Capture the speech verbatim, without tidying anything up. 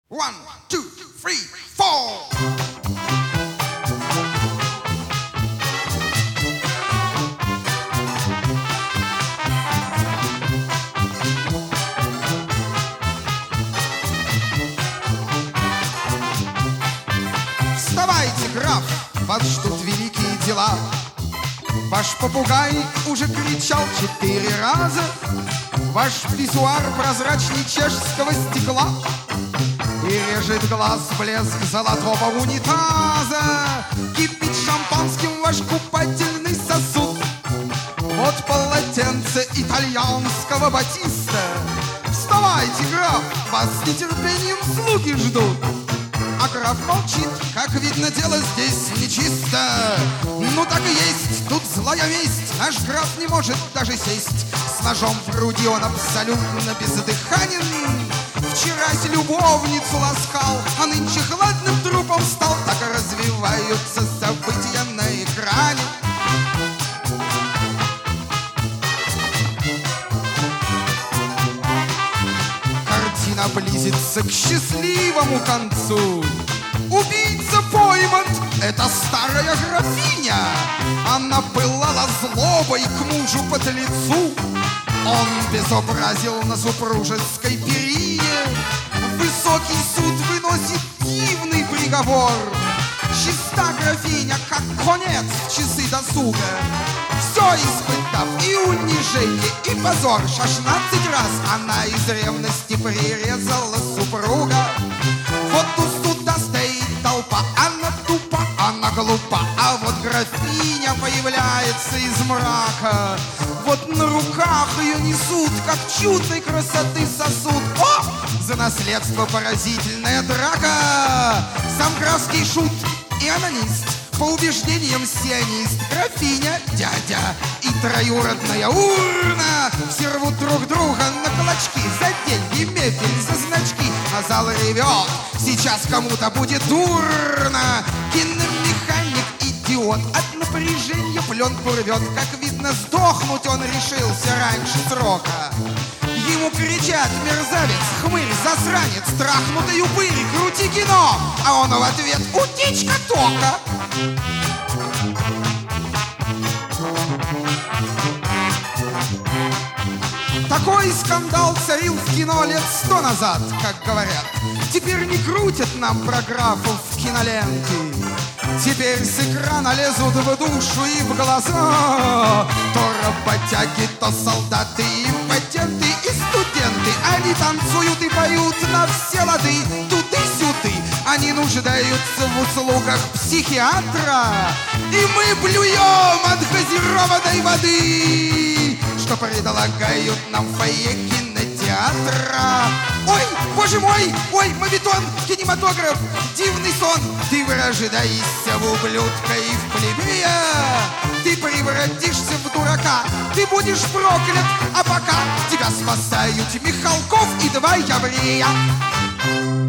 One, two, three, four. Вставайте, граф, вас ждут великие дела. Ваш попугай уже кричал четыре раза. Ваш писсуар прозрачней чешского стекла, и режет глаз блеск золотого унитаза. Кипит шампанским ваш купательный сосуд. Вот полотенце итальянского батиста. Вставайте, граф, вас с нетерпением слуги ждут. А граф молчит, как видно, дело здесь нечисто. Ну так и есть, тут злая месть. Наш граф не может даже сесть. С ножом в груди он абсолютно бездыханен. Вчерась любовницу ласкал, а нынче хладным трупом стал. Так и развиваются события на экране. Картина близится к счастливому концу. Убийца пойман, это старая графиня. Она пылала злобой к мужу под лицу. Он безобразил на супружеской перине. Высокий суд выносит дивный приговор. Чиста графиня, как конец в часы досуга. Все испытав, и унижение, и позор. Шестнадцать раз она из ревности прирезала супруга. Вот у суда стоит толпа, она тупа, она глупа. А вот графиня появляется из мрака. Вот на руках ее несут, как чудной красоты сосуд. О! За наследство поразительная драка. Сам графский шут и анонист, по убеждениям сионист. Графиня, дядя и троюродная урна все рвут друг друга на клочки. За деньги, мебель, за значки. А зал ревет, сейчас кому-то будет дурно. Киномеханик идиот от напряжения пленку рвет. Как видно, сдохнуть он решился раньше срока. Ему кричат: мерзавец, хмырь, засранец, трахнутый упырь, крути кино. А он в ответ: утечка тока. Такой скандал царил в кино лет сто назад, как говорят. Теперь не крутят нам про графов в киноленты. Теперь с экрана лезут в душу и в глаза. То работяги, то солдаты, импотенты и студенты. Они танцуют и поют на все лады, туды-сюды. Они нуждаются в услугах психиатра. И мы блюем от газированной воды, что предлагают нам в фойе кинотеатра. Ой, боже мой, ой, моветон, кинематограф, дивный сон. Ты вырождаешься в ублюдка и в плебея. Ты превратишься в дурака, ты будешь проклят. А пока тебя спасают Михалков и два еврея.